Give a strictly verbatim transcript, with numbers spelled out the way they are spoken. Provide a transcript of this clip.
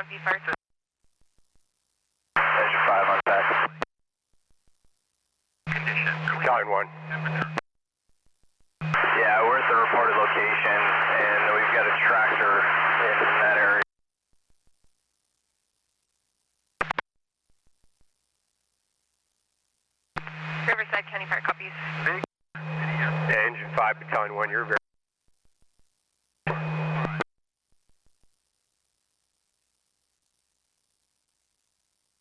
copy, fire service. Engine five on back. Condition. Battalion one. Temperature. Yeah, we're at the reported location, and we've got a tractor in that area. Riverside County Fire copies. Big. Video. Yeah, Engine five, Battalion one, you're very